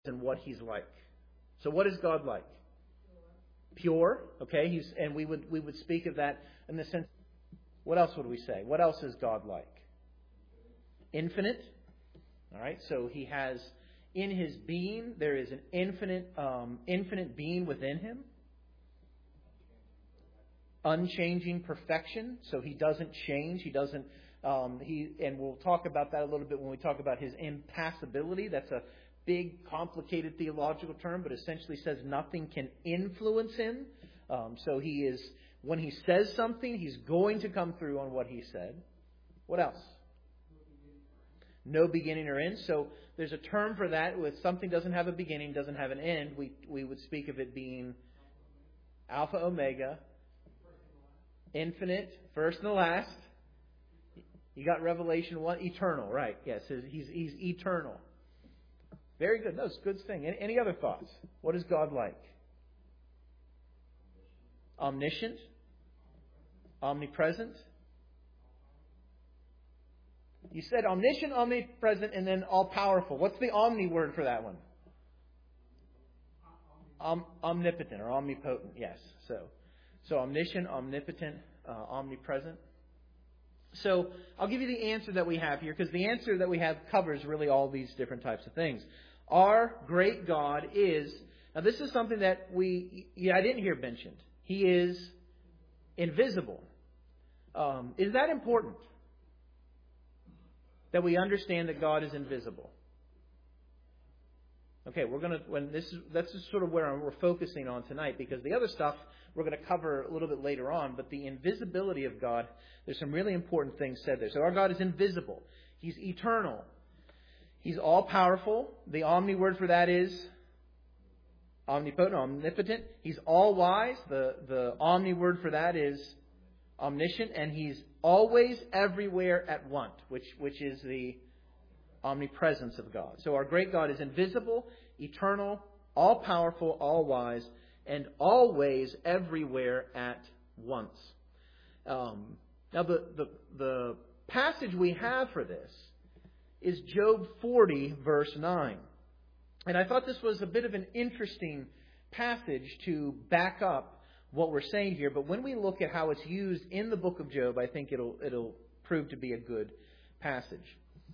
and what He's like. So what is God like? Pure. Okay, and we would speak of that in the sense. What else would we say? What else is God like? Infinite. All right, so He has in His being there is an infinite being within Him. Unchanging perfection, so He doesn't change. He doesn't. And we'll talk about that a little bit when we talk about His impassibility. That's a big, complicated theological term, but essentially says nothing can influence Him. So He is, when He says something, He's going to come through on what He said. What else? No beginning or end. So there's a term for that. With something doesn't have a beginning, doesn't have an end, we would speak of it being Alpha, Omega, infinite, first and the last. You got Revelation 1, eternal, right? Yes, He's eternal. Very good. That's a good thing. Any other thoughts? What is God like? Omniscient? Omnipresent? You said omniscient, omnipresent, and then all-powerful. What's the omni word for that one? Omnipotent or omnipotent, yes. So omniscient, omnipotent, omnipresent. So I'll give you the answer that we have here, because the answer that we have covers really all these different types of things. Our great God is, now this is something that I didn't hear mentioned. He is invisible. Is that important? That we understand that God is invisible. Okay, that's just sort of where we're focusing on tonight, because the other stuff we're going to cover a little bit later on, but the invisibility of God, there's some really important things said there. So our God is invisible. He's eternal. He's all-powerful. The omni word for that is omnipotent, omnipotent. He's all-wise. The omni word for that is omniscient. And He's always everywhere at once, which is the omnipresence of God. So our great God is invisible, eternal, all-powerful, all-wise, and always everywhere at once. Now the passage we have for this is Job 40, verse 9. And I thought this was a bit of an interesting passage to back up what we're saying here. But when we look at how it's used in the book of Job, I think it'll prove to be a good passage.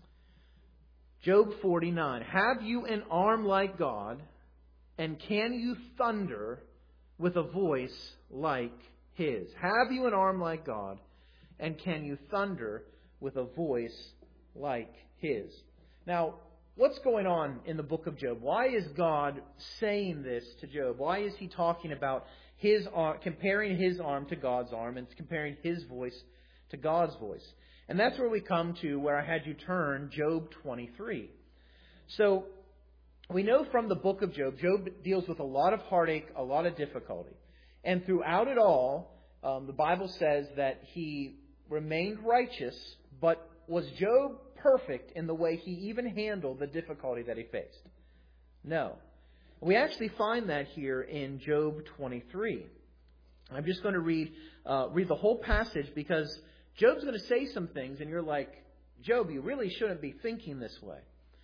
Job 49. Have you an arm like God, and can you thunder with a voice like His? Have you an arm like God, and can you thunder with a voice like His? Now, what's going on in the book of Job? Why is God saying this to Job? Why is He talking about His arm, comparing His arm to God's arm, and comparing His voice to God's voice? And that's where we come to where I had you turn, Job 23. So, we know from the book of Job, Job deals with a lot of heartache, a lot of difficulty. And throughout it all, the Bible says that he remained righteous, but was Job perfect in the way he even handled the difficulty that he faced? No. We actually find that here in Job 23. I'm just going to read the whole passage, because Job's going to say some things, and you're like, Job, you really shouldn't be thinking this way.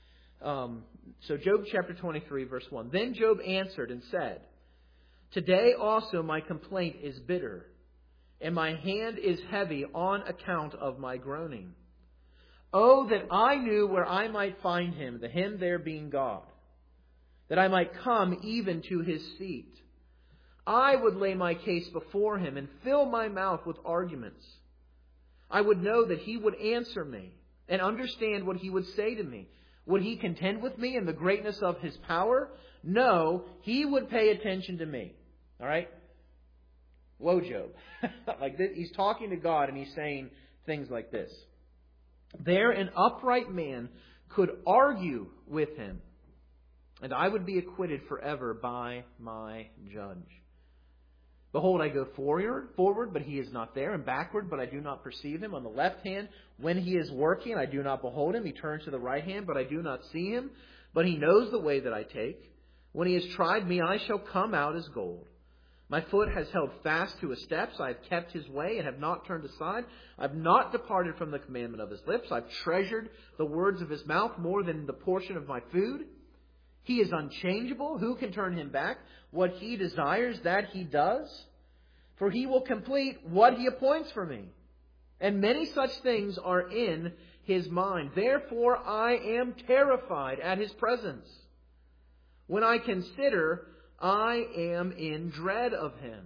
So Job chapter 23, verse 1. Then Job answered and said, Today also my complaint is bitter, and my hand is heavy on account of my groaning. Oh, that I knew where I might find Him, the Him there being God, that I might come even to His seat. I would lay my case before Him and fill my mouth with arguments. I would know that He would answer me and understand what He would say to me. Would He contend with me in the greatness of His power? No, He would pay attention to me. All right? Whoa, Job. Like this, he's talking to God, and he's saying things like this. There an upright man could argue with him, and I would be acquitted forever by my judge. Behold, I go forward, but He is not there, and backward, but I do not perceive Him. On the left hand, when He is working, I do not behold Him. He turns to the right hand, but I do not see Him. But He knows the way that I take. When He has tried me, I shall come out as gold. My foot has held fast to His steps. I have kept His way and have not turned aside. I have not departed from the commandment of His lips. I have treasured the words of His mouth more than the portion of my food. He is unchangeable. Who can turn him back? What he desires, that he does. For he will complete what he appoints for me. And many such things are in his mind. Therefore I am terrified at his presence. When I consider, I am in dread of him.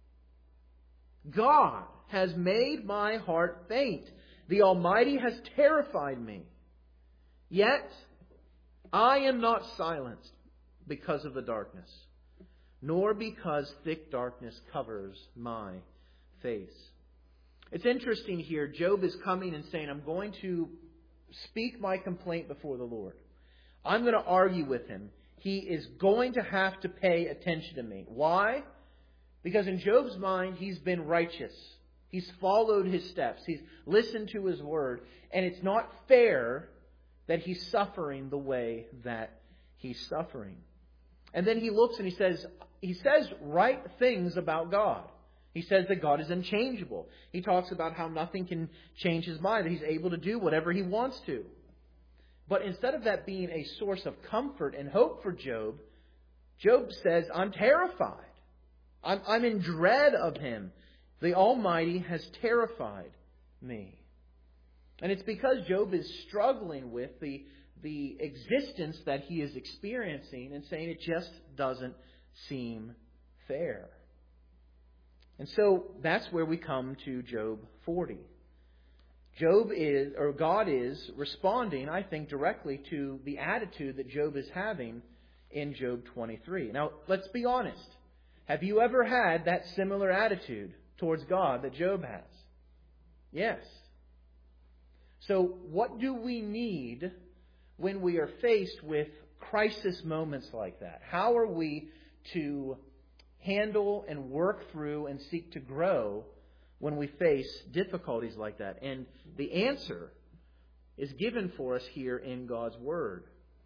God has made my heart faint. The Almighty has terrified me. Yet I am not silenced because of the darkness, nor because thick darkness covers my face. It's interesting here. Job is coming and saying, I'm going to speak my complaint before the Lord. I'm going to argue with him. He is going to have to pay attention to me. Why? Because in Job's mind, he's been righteous. He's followed his steps. He's listened to his word. And it's not fair that he's suffering the way that he's suffering. And then he looks and he says right things about God. He says that God is unchangeable. He talks about how nothing can change his mind, that he's able to do whatever he wants to. But instead of that being a source of comfort and hope for Job, Job says, I'm terrified. I'm in dread of him. The Almighty has terrified me. And it's because Job is struggling with the existence that he is experiencing and saying it just doesn't seem fair. And so that's where we come to Job 40. God is responding, I think, directly to the attitude that Job is having in Job 23. Now, let's be honest. Have you ever had that similar attitude towards God that Job has? Yes. So what do we need when we are faced with crisis moments like that? How are we to handle and work through and seek to grow when we face difficulties like that? And the answer is given for us here in God's Word.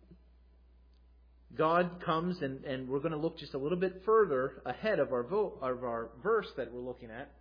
God comes, and we're going to look just a little bit further ahead of our verse that we're looking at.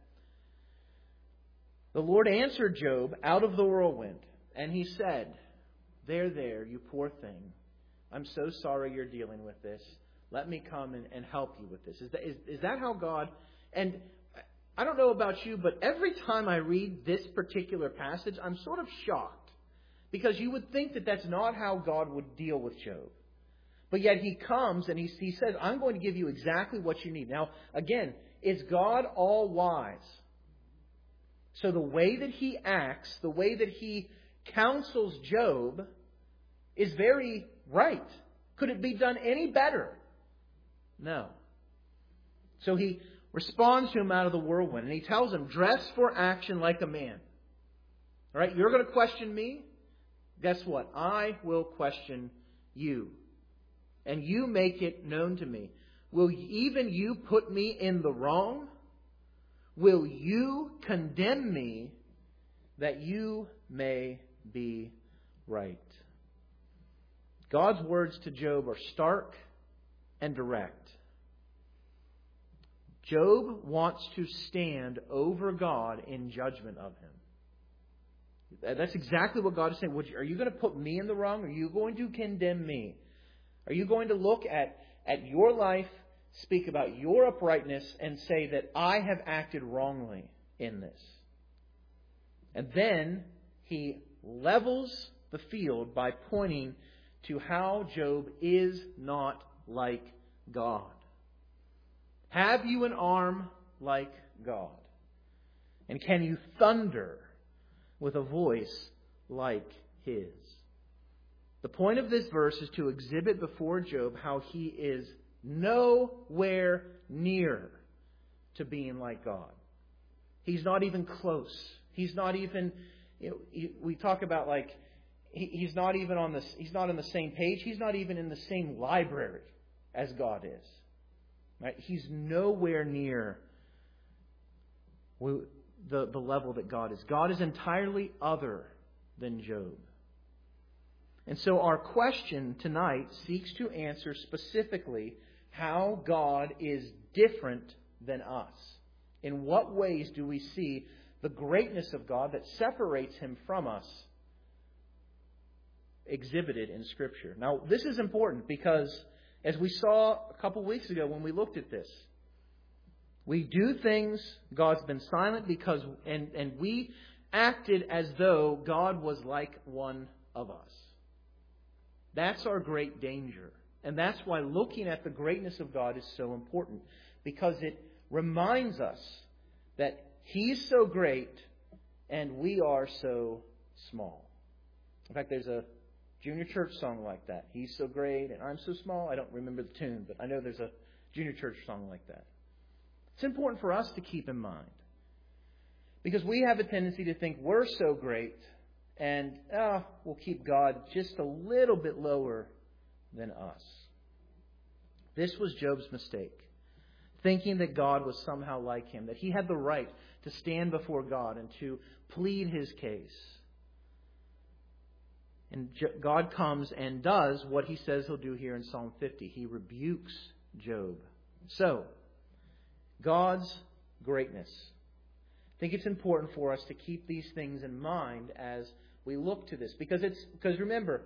The Lord answered Job out of the whirlwind, and he said, There, you poor thing. I'm so sorry you're dealing with this. Let me come and help you with this. Is that how God... And I don't know about you, but every time I read this particular passage, I'm sort of shocked. Because you would think that that's not how God would deal with Job. But yet he comes and he says, I'm going to give you exactly what you need. Now, again, is God all wise? So the way that he acts, the way that he counsels Job is very right. Could it be done any better? No. So he responds to him out of the whirlwind. And he tells him, dress for action like a man. All right, you're going to question me? Guess what? I will question you. And you make it known to me. Will even you put me in the wrong? Will you condemn me that you may be right? God's words to Job are stark and direct. Job wants to stand over God in judgment of him. That's exactly what God is saying. Are you going to put me in the wrong? Are you going to condemn me? Are you going to look at your life, speak about your uprightness, and say that I have acted wrongly in this? And then he levels the field by pointing to how Job is not like God. Have you an arm like God? And can you thunder with a voice like His? The point of this verse is to exhibit before Job how he is nowhere near to being like God. He's not even close. He's not even, we talk about like, he's not even on this, he's not on the same page. He's not even in the same library as God is. Right? He's nowhere near the level that God is. God is entirely other than Job. And so our question tonight seeks to answer specifically how God is different than us. In what ways do we see the greatness of God that separates Him from us? exhibited in Scripture. Now, this is important because, as we saw a couple weeks ago when we looked at this, we do things, God's been silent because, and we acted as though God was like one of us. That's our great danger. And that's why looking at the greatness of God is so important, because it reminds us that He's so great and we are so small. In fact, there's a junior church song like that. He's so great and I'm so small. I don't remember the tune, but I know there's a junior church song like that. It's important for us to keep in mind, because we have a tendency to think we're so great and we'll keep God just a little bit lower than us. This was Job's mistake, thinking that God was somehow like him, that he had the right to stand before God and to plead his case. And God comes and does what he says he'll do here in Psalm 50. He rebukes Job. So, God's greatness. I think it's important for us to keep these things in mind as we look to this. Because remember,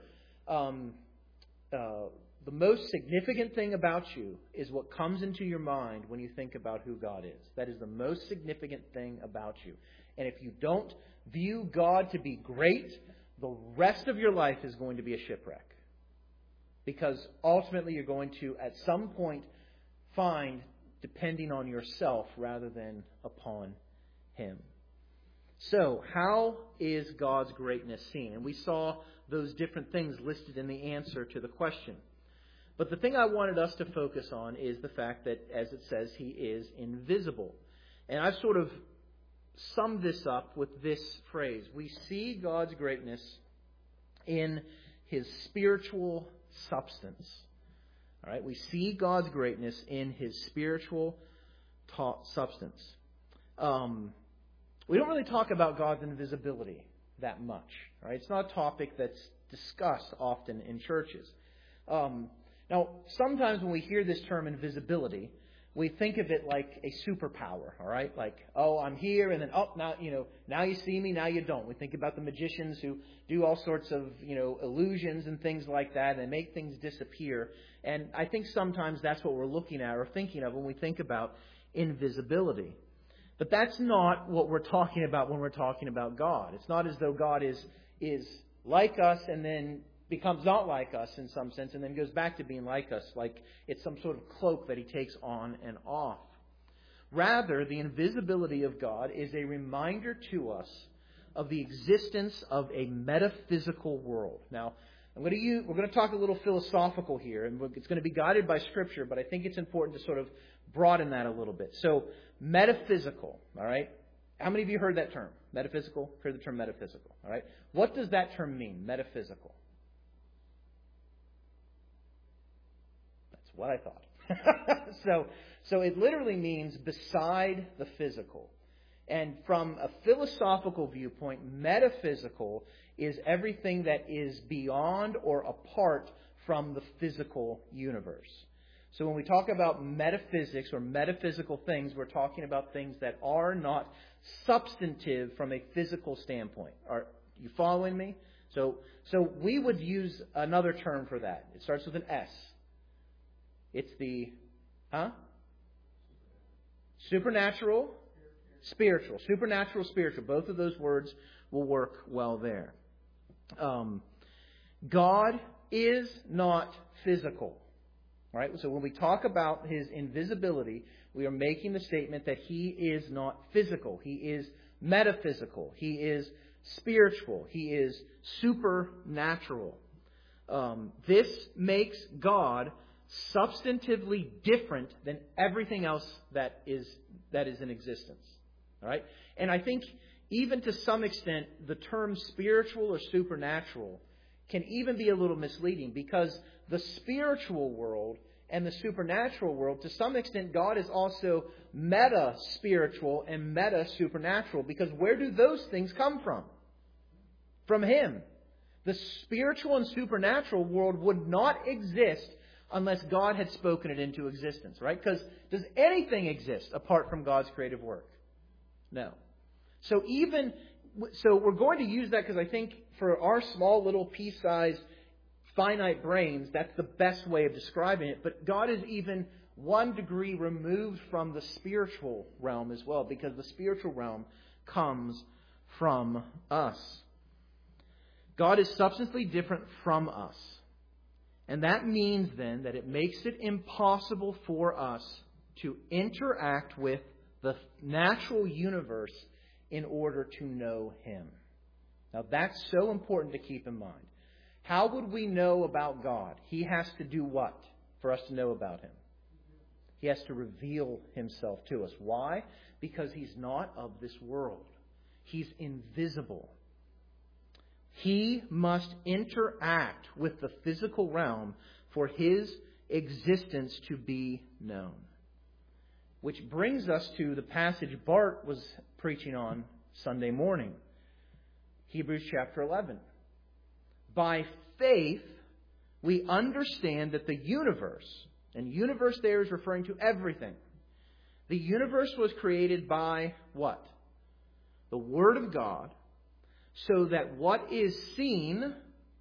the most significant thing about you is what comes into your mind when you think about who God is. That is the most significant thing about you. And if you don't view God to be great, the rest of your life is going to be a shipwreck. Because ultimately you're going to, at some point, find depending on yourself rather than upon Him. So, how is God's greatness seen? And we saw those different things listed in the answer to the question. But the thing I wanted us to focus on is the fact that, as it says, He is invisible. And I've sort of summed this up with this phrase. We see God's greatness in His spiritual substance. All right, we see God's greatness in His spiritual substance. We don't really talk about God's invisibility that much. All right, it's not a topic that's discussed often in churches. Now, sometimes when we hear this term invisibility, we think of it like a superpower, all right? Like, oh, I'm here, and then, now you see me, now you don't. We think about the magicians who do all sorts of, illusions and things like that, and they make things disappear. And I think sometimes that's what we're looking at or thinking of when we think about invisibility. But that's not what we're talking about when we're talking about God. It's not as though God is like us and then becomes not like us in some sense and then goes back to being like us, like it's some sort of cloak that He takes on and off. Rather, the invisibility of God is a reminder to us of the existence of a metaphysical world. Now, we're going to talk a little philosophical here, and it's going to be guided by Scripture, but I think it's important to sort of broaden that a little bit. So, metaphysical, all right? How many of you heard that term? Metaphysical? Heard the term metaphysical, all right? What does that term mean, metaphysical? What I thought. So it literally means beside the physical. And from a philosophical viewpoint, metaphysical is everything that is beyond or apart from the physical universe. So when we talk about metaphysics or metaphysical things, we're talking about things that are not substantive from a physical standpoint. Are you following me? So we would use another term for that. It starts with an S. It's the, supernatural, spiritual. Supernatural, spiritual. Both of those words will work well there. God is not physical. All right? So when we talk about His invisibility, we are making the statement that He is not physical. He is metaphysical. He is spiritual. He is supernatural. This makes God substantively different than everything else that is in existence. All right? And I think even to some extent, the term spiritual or supernatural can even be a little misleading, because the spiritual world and the supernatural world, to some extent, God is also meta-spiritual and meta-supernatural, because where do those things come from? From Him. The spiritual and supernatural world would not exist unless God had spoken it into existence, right? Because does anything exist apart from God's creative work? No. So we're going to use that because I think for our small little pea-sized finite brains, that's the best way of describing it. But God is even one degree removed from the spiritual realm as well, because the spiritual realm comes from us. God is substantially different from us. And that means then that it makes it impossible for us to interact with the natural universe in order to know Him. Now that's so important to keep in mind. How would we know about God? He has to do what for us to know about Him? He has to reveal Himself to us. Why? Because He's not of this world. He's invisible. He must interact with the physical realm for His existence to be known. Which brings us to the passage Bart was preaching on Sunday morning. Hebrews chapter 11. By faith, we understand that the universe, and universe there is referring to everything. The universe was created by what? The Word of God, so that what is seen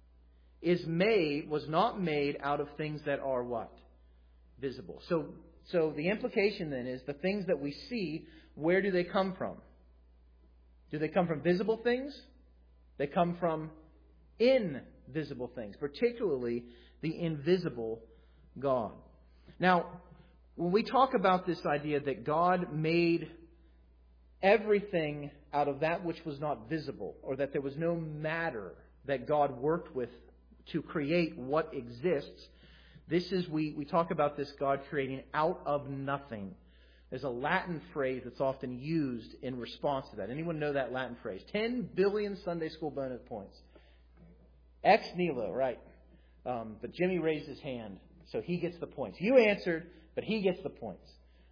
was not made out of things that are what? Visible. So the implication then is the things that we see, where do they come from? Do they come from visible things? They come from invisible things, particularly the invisible God. Now, when we talk about this idea that God made everything out of that which was not visible, or that there was no matter that God worked with to create what exists, we talk about this God creating out of nothing. There's a Latin phrase that's often used in response to that. Anyone know that Latin phrase? 10 billion Sunday school bonus points. Ex nihilo, right. But Jimmy raised his hand, so he gets the points. You answered, but he gets the points.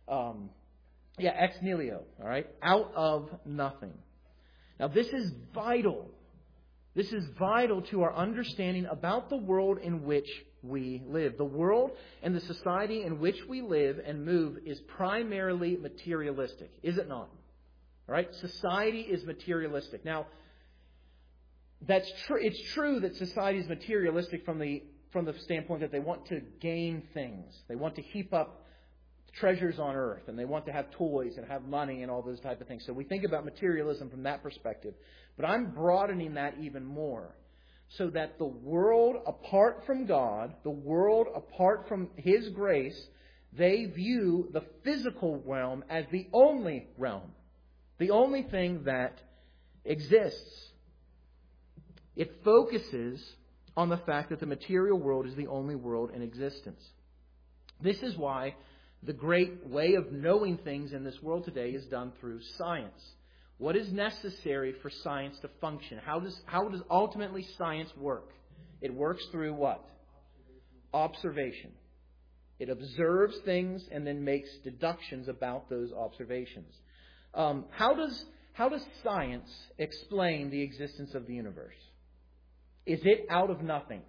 Ex nihilo, all right? Out of nothing. Now, this is vital. This is vital to our understanding about the world in which we live. The world and the society in which we live and move is primarily materialistic, is it not? All right? Society is materialistic. Now, that's true. It's true that society is materialistic from the standpoint that they want to gain things. They want to heap up treasures on earth, and they want to have toys and have money and all those type of things. So we think about materialism from that perspective. But I'm broadening that even more, so that the world apart from God, the world apart from His grace, they view the physical realm as the only realm, the only thing that exists. It focuses on the fact that the material world is the only world in existence. This is why the great way of knowing things in this world today is done through science. What is necessary for science to function? How does ultimately science work? It works through what? Observation. It observes things and then makes deductions about those observations. How does science explain the existence of the universe? Is it out of nothing?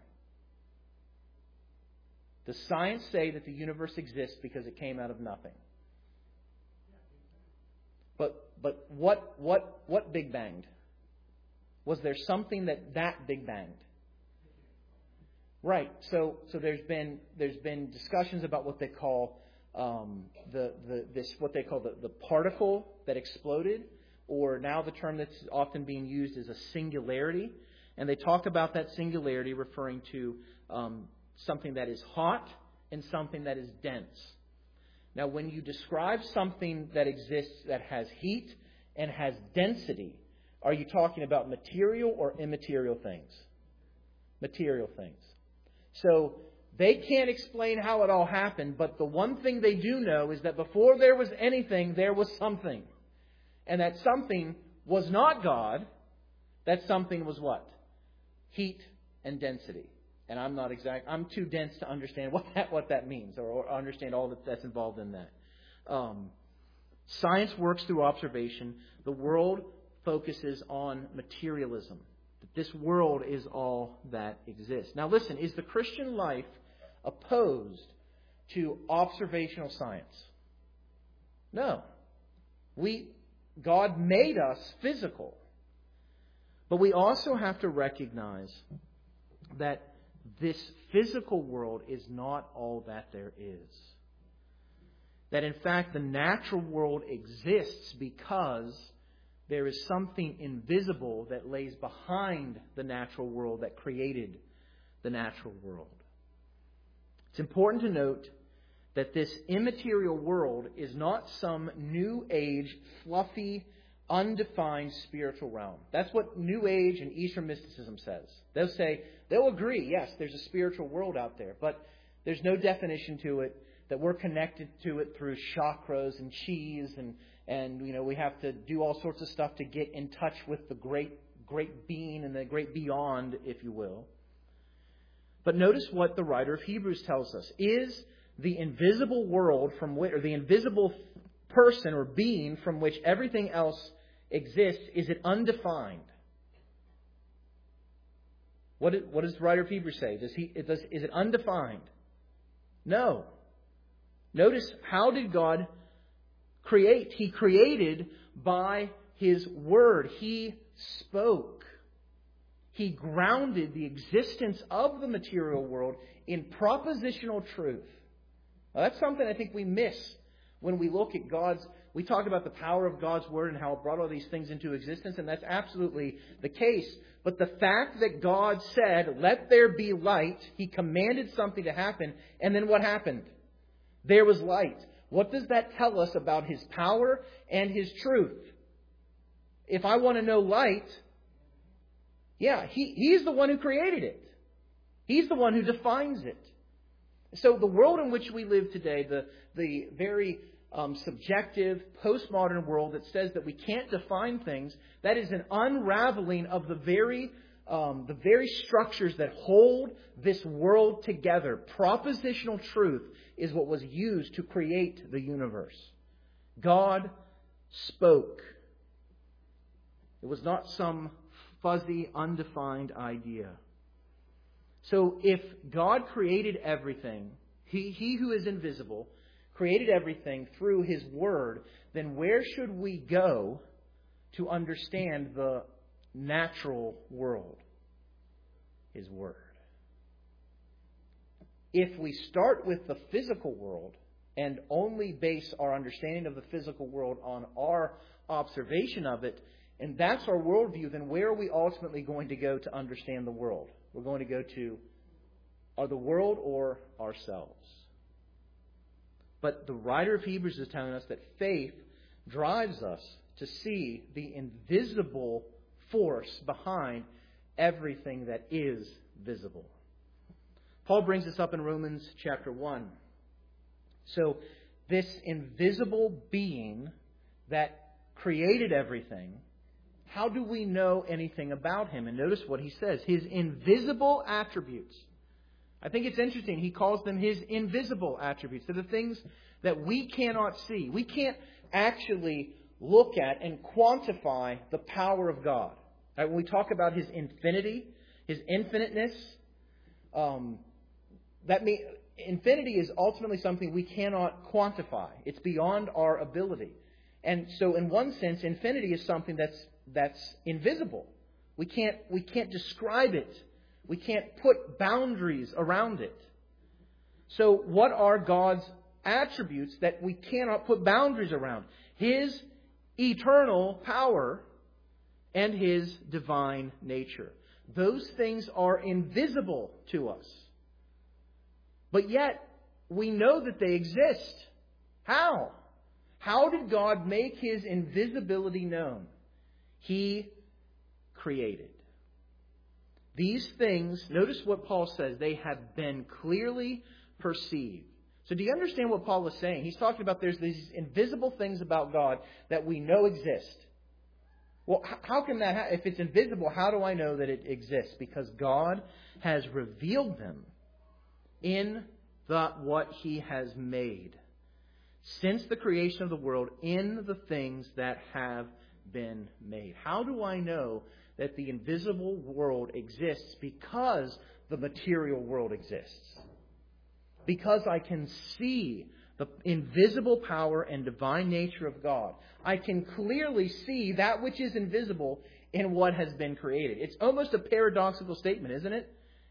Does science say that the universe exists because it came out of nothing? But what Big Banged? Was there something that Big Banged? Right. So there's been discussions about what they call the particle that exploded, or now the term that's often being used is a singularity, and they talk about that singularity referring to something that is hot and something that is dense. Now, when you describe something that exists that has heat and has density, are you talking about material or immaterial things? Material things. So they can't explain how it all happened, but the one thing they do know is that before there was anything, there was something. And that something was not God. That something was what? Heat and density. And I'm too dense to understand what that means or understand all that's involved in that. Science works through observation. The world focuses on materialism. This world is all that exists. Now listen, is the Christian life opposed to observational science? No. God made us physical. But we also have to recognize that this physical world is not all that there is. That in fact the natural world exists because there is something invisible that lays behind the natural world that created the natural world. It's important to note that this immaterial world is not some New Age, fluffy, undefined spiritual realm. That's what New Age and Eastern mysticism says. They'll agree, yes, there's a spiritual world out there, but there's no definition to it, that we're connected to it through chakras and chis, and we have to do all sorts of stuff to get in touch with the great being and the great beyond, if you will. But notice what the writer of Hebrews tells us. Is the invisible world or the invisible person or being from which everything else exists, is it undefined? What does the writer of Hebrews say? Is it undefined? No. Notice, how did God create? He created by His Word. He spoke. He grounded the existence of the material world in propositional truth. Now, that's something I think we miss when we look at we talk about the power of God's Word and how it brought all these things into existence, and that's absolutely the case. But the fact that God said, "Let there be light," He commanded something to happen, and then what happened? There was light. What does that tell us about His power and His truth? If I want to know light, He's the one who created it. He's the one who defines it. So the world in which we live today, the very subjective, postmodern world that says that we can't define things, that is an unraveling of the very structures that hold this world together. Propositional truth is what was used to create the universe. God spoke. It was not some fuzzy, undefined idea. So if God created everything, He who is invisible, created everything through His Word, then where should we go to understand the natural world? His Word. If we start with the physical world and only base our understanding of the physical world on our observation of it, and that's our worldview, then where are we ultimately going to go to understand the world? We're going to go to the world or ourselves. But the writer of Hebrews is telling us that faith drives us to see the invisible force behind everything that is visible. Paul brings this up in Romans chapter 1. So this invisible being that created everything, how do we know anything about Him? And notice what he says. His invisible attributes. I think it's interesting. He calls them His invisible attributes. They're the things that we cannot see. We can't actually look at and quantify the power of God. Right? When we talk about His infinity, His infiniteness, infinity is ultimately something we cannot quantify. It's beyond our ability. And so in one sense, infinity is something that's invisible. We can't describe it. We can't put boundaries around it. So what are God's attributes that we cannot put boundaries around? His eternal power and His divine nature. Those things are invisible to us. But yet, we know that they exist. How? How did God make His invisibility known? He created. These things, notice what Paul says, they have been clearly perceived. So do you understand what Paul is saying? He's talking about there's these invisible things about God that we know exist. Well, how can that happen? If it's invisible, how do I know that it exists? Because God has revealed them in what He has made since the creation of the world in the things that have been made. How do I know that the invisible world exists? Because the material world exists. Because I can see the invisible power and divine nature of God. I can clearly see that which is invisible in what has been created. It's almost a paradoxical statement, isn't it?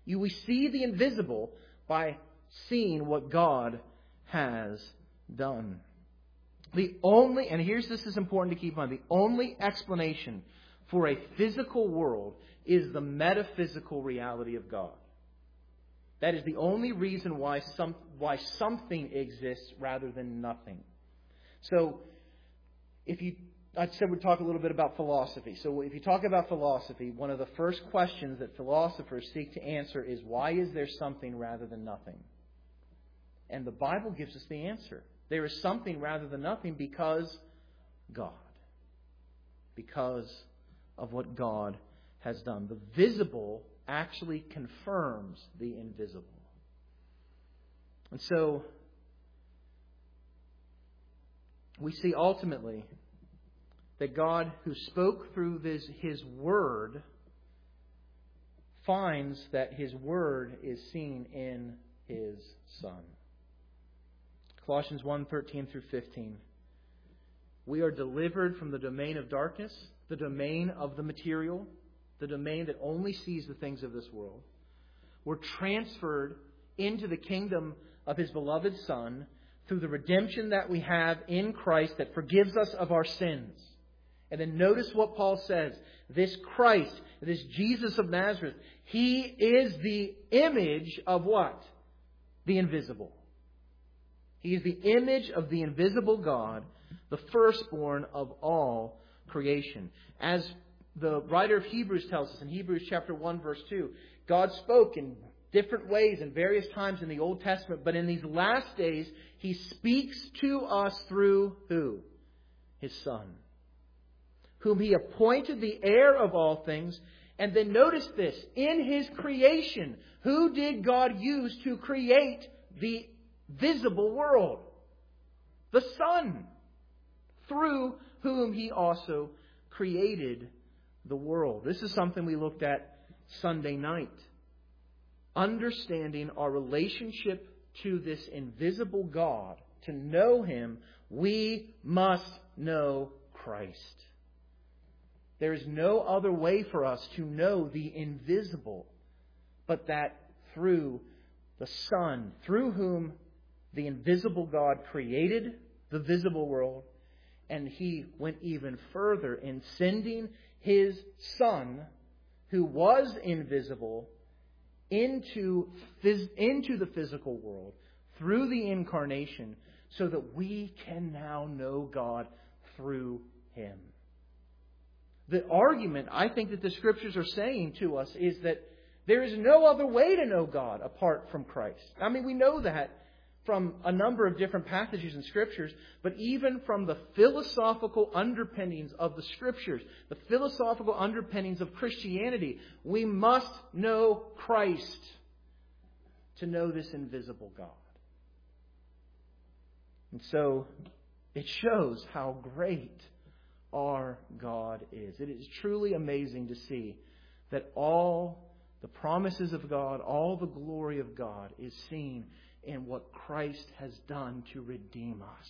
We see the invisible by seeing what God has done. And this is important to keep in mind, the only explanation for a physical world is the metaphysical reality of God. That is the only reason why something exists rather than nothing. So, I said we'd talk a little bit about philosophy. So if you talk about philosophy, one of the first questions that philosophers seek to answer is, why is there something rather than nothing? And the Bible gives us the answer. There is something rather than nothing because God. Because of what God has done. The visible actually confirms the invisible. And so, we see ultimately that God, who spoke through His Word, finds that His Word is seen in His Son. Colossians 1:13 through 15. We are delivered from the domain of darkness, the domain of the material, the domain that only sees the things of this world. We're transferred into the kingdom of His beloved Son through the redemption that we have in Christ that forgives us of our sins. And then notice what Paul says. This Christ, this Jesus of Nazareth, He is the image of what? The invisible. He is the image of the invisible God, the firstborn of all creation. As the writer of Hebrews tells us in Hebrews chapter 1 verse 2, God spoke in different ways in various times in the Old Testament, but in these last days He speaks to us through who? His Son, whom He appointed the heir of all things. And then notice this, in His creation, who did God use to create the visible world? The Son, through whom He also created the world. This is something we looked at Sunday night. Understanding our relationship to this invisible God, to know Him, we must know Christ. There is no other way for us to know the invisible but that through the Son, through whom the invisible God created the visible world, and He went even further in sending His Son, who was invisible, into the physical world through the incarnation, so that we can now know God through Him. The argument I think that the Scriptures are saying to us is that there is no other way to know God apart from Christ. I mean, we know that from a number of different passages in Scriptures, but even from the philosophical underpinnings of the Scriptures, the philosophical underpinnings of Christianity, we must know Christ to know this invisible God. And so it shows how great our God is. It is truly amazing to see that all the promises of God, all the glory of God is seen in what Christ has done to redeem us.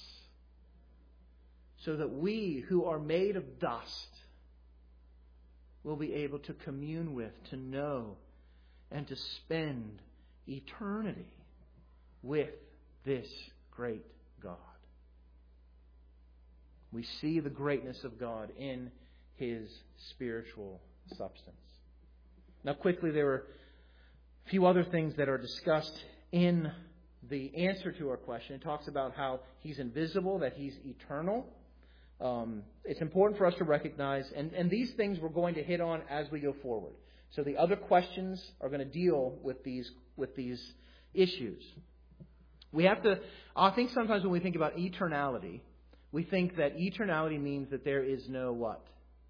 So that we who are made of dust will be able to commune with, to know, and to spend eternity with this great God. We see the greatness of God in His spiritual substance. Now quickly, there are a few other things that are discussed in the answer to our question. It talks about how He's invisible, that He's eternal. It's important for us to recognize, and these things we're going to hit on as we go forward. So the other questions are going to deal with these issues. We have to, I think sometimes when we think about eternality, we think that eternality means that there is no what?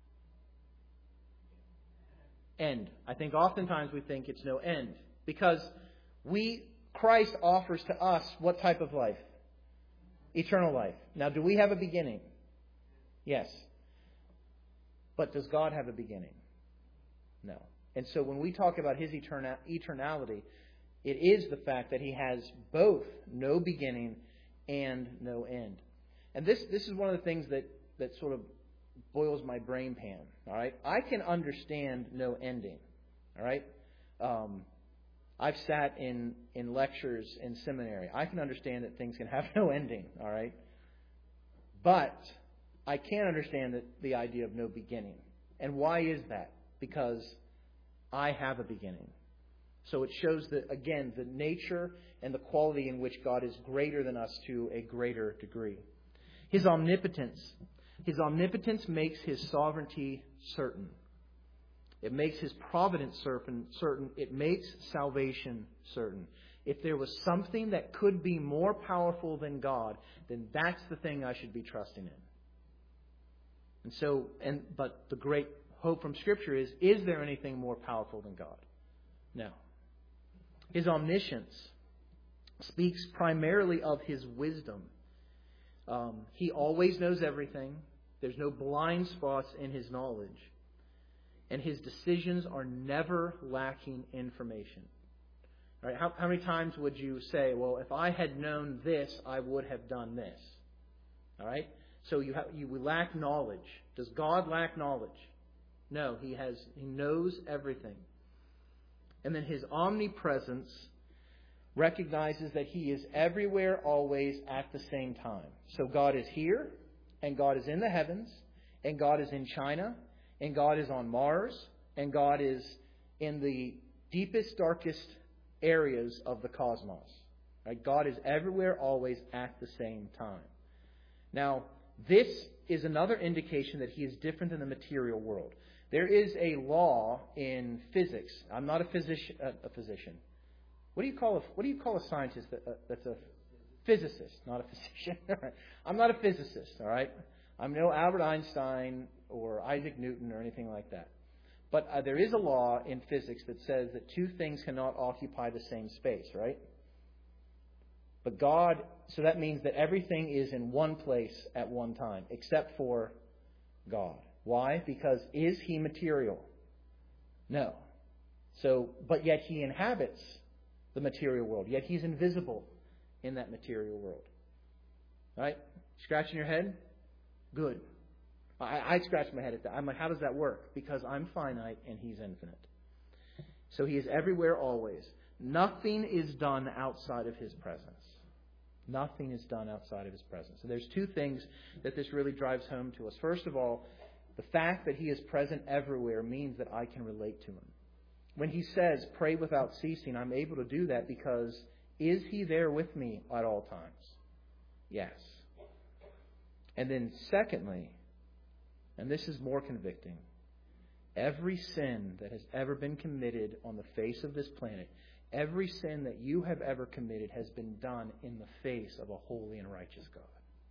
End. I think oftentimes we think it's no end. Because Christ offers to us what type of life? Eternal life. Now, do we have a beginning? Yes. But does God have a beginning? No. And so when we talk about His eternality, it is the fact that He has both no beginning and no end. And this is one of the things that sort of boils my brain pan. All right, I can understand no ending. All right, I've sat in lectures in seminary. I can understand that things can have no ending, all right? But I can't understand the idea of no beginning. And why is that? Because I have a beginning. So it shows that, again, the nature and the quality in which God is greater than us to a greater degree. His omnipotence. His omnipotence makes His sovereignty certain. It makes His providence certain. It makes salvation certain. If there was something that could be more powerful than God, then that's the thing I should be trusting in. But the great hope from Scripture is there anything more powerful than God? No. His omniscience speaks primarily of His wisdom. He always knows everything. There's no blind spots in His knowledge. And His decisions are never lacking information. All right, how many times would you say, well, if I had known this, I would have done this? All right? So you lack knowledge. Does God lack knowledge? No, He knows everything. And then His omnipresence recognizes that He is everywhere, always, at the same time. So God is here, and God is in the heavens, and God is in China, and God is on Mars, and God is in the deepest, darkest areas of the cosmos. Right? God is everywhere, always, at the same time. Now, this is another indication that He is different than the material world. There is a law in physics. I'm not a physician. What do you call a scientist that's a physicist, not a physician? I'm not a physicist, all right? I'm no Albert Einstein or Isaac Newton or anything like that. But there is a law in physics that says that two things cannot occupy the same space, right? But God, so that means that everything is in one place at one time, except for God. Why? Because is He material? No. But yet He inhabits the material world. Yet He's invisible in that material world. Right? Scratching your head? Good. I scratch my head at that. I'm like, how does that work? Because I'm finite and He's infinite. So He is everywhere, always. Nothing is done outside of His presence. Nothing is done outside of His presence. So there's two things that this really drives home to us. First of all, the fact that He is present everywhere means that I can relate to Him. When He says, pray without ceasing, I'm able to do that because is He there with me at all times? Yes. And then secondly, and this is more convicting, every sin that has ever been committed on the face of this planet, every sin that you have ever committed has been done in the face of a holy and righteous God.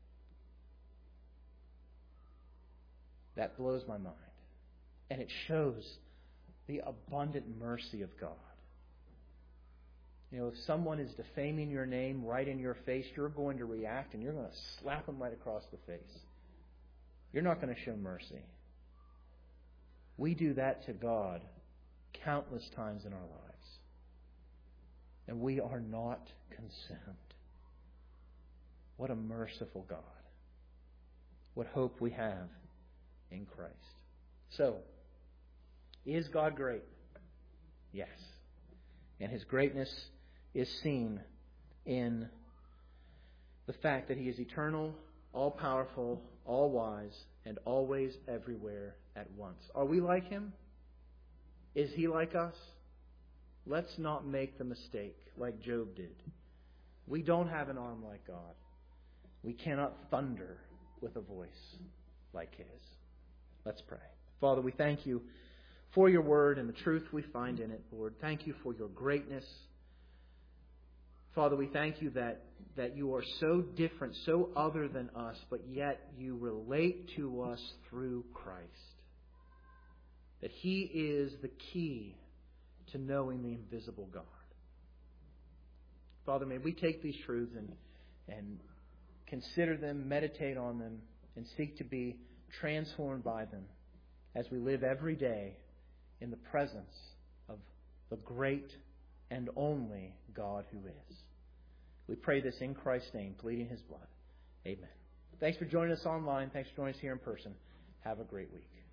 That blows my mind. And it shows the abundant mercy of God. You know, if someone is defaming your name right in your face, you're going to react and you're going to slap them right across the face. You're not going to show mercy. We do that to God countless times in our lives. And we are not consumed. What a merciful God. What hope we have in Christ. So, is God great? Yes. And His greatness is seen in the fact that He is eternal, all-powerful, all-wise, and always everywhere at once. Are we like Him? Is He like us? Let's not make the mistake like Job did. We don't have an arm like God. We cannot thunder with a voice like His. Let's pray. Father, we thank You for Your Word and the truth we find in it, Lord. Thank You for Your greatness. Father, we thank You that You are so different, so other than us, but yet You relate to us through Christ. That He is the key to knowing the invisible God. Father, may we take these truths and consider them, meditate on them, and seek to be transformed by them as we live every day in the presence of the great and only God who is. We pray this in Christ's name, pleading His blood. Amen. Thanks for joining us online. Thanks for joining us here in person. Have a great week.